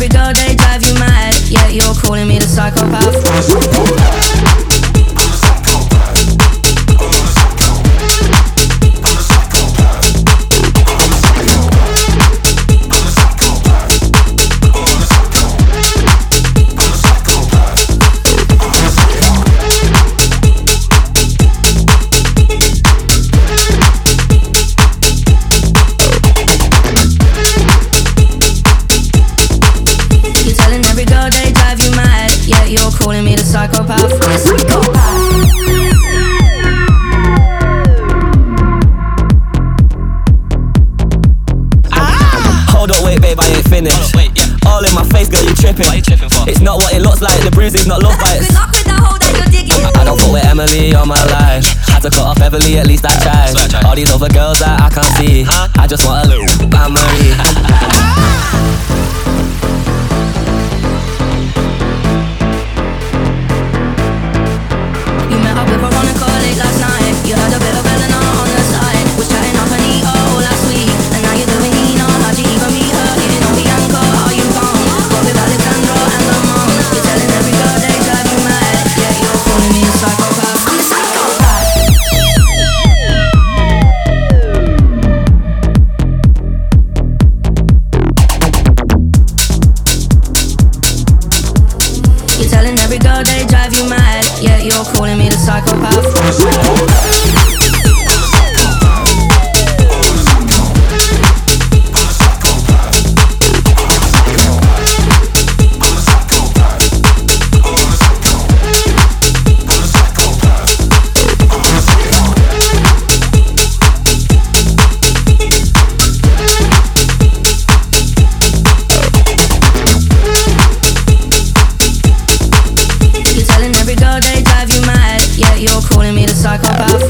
every girl, they drive you mad. Yeah, you're calling me the psychopath. Calling me the psychopath. Hold up, wait, babe, I ain't finished. All in my face, girl, you tripping. It's not what it looks like, the bruises, not love bites. Good luck with that hole that you're digging. I don't fuck with Emily all my life. Had to cut off Beverly, at least I tried. All these other girls that I can't see, I just want a little Anne-Marie. Last night, you had a bit of Eleanor on the side. Was chatting up Anita all last week, and now you're doing Nina. How'd you even meet her? You didn't know Bianca, are you gone? Got with Alexandra and Lamont. You're telling every girl they drive you mad. Yeah, you're calling me a psychopath. I'm a psychopath. You're telling every girl they drive you mad. Yeah, you're calling me the psychopath. You're telling every girl they drive you mad. Yeah, you're calling me the psychopath.